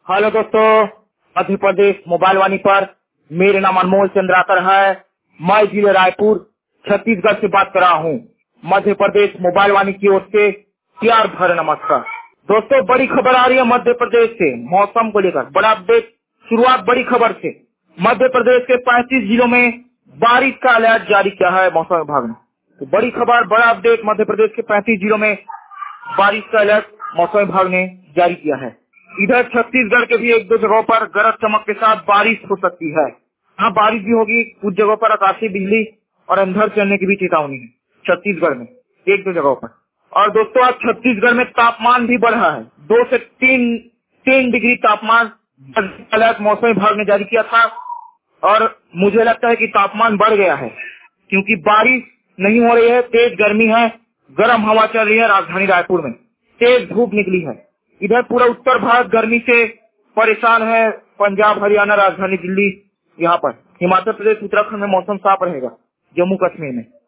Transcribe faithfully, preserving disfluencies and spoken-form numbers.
Hello दोस्तों, Madhya Pradesh mobile वाणी पर मेरे नाम अनमोल चंद्राकर है। मैं जिले रायपुर छत्तीसगढ़ से बात कर रहा हूँ। मध्य प्रदेश मोबाइल वाणी की ओर से प्यार भरे नमस्कार। दोस्तों, बड़ी खबर आ रही है मध्य प्रदेश से मौसम को लेकर। बड़ा अपडेट, शुरुआत बड़ी खबर से। मध्य प्रदेश के पैंतीस जिलों में बारिश का अलर्ट जारी किया है मौसम विभाग ने। तो बड़ी खबर, बड़ा अपडेट, मध्य प्रदेश के पैंतीस जिलों में बारिश का अलर्ट मौसम विभाग ने जारी किया है। इधर छत्तीसगढ़ के भी एक दो जगहों पर गरज चमक के साथ बारिश हो सकती है। हाँ, बारिश भी होगी। कुछ जगहों पर आकाशीय बिजली और अंधड़ चलने की भी चेतावनी है छत्तीसगढ़ में, एक दो जगहों पर। और दोस्तों, आज छत्तीसगढ़ में तापमान भी बढ़ रहा है। दो से तीन तीन डिग्री तापमान अलर्ट मौसम विभाग ने जारी किया था। और मुझे लगता है कि तापमान बढ़ गया है, क्योंकि बारिश नहीं हो रही है, तेज गर्मी है, गर्म हवा चल रही है। राजधानी रायपुर में तेज धूप निकली है। इधर पूरा उत्तर भारत गर्मी से परेशान है। पंजाब, हरियाणा, राजधानी दिल्ली, यहाँ पर हिमाचल प्रदेश, उत्तराखंड में मौसम साफ रहेगा। जम्मू कश्मीर में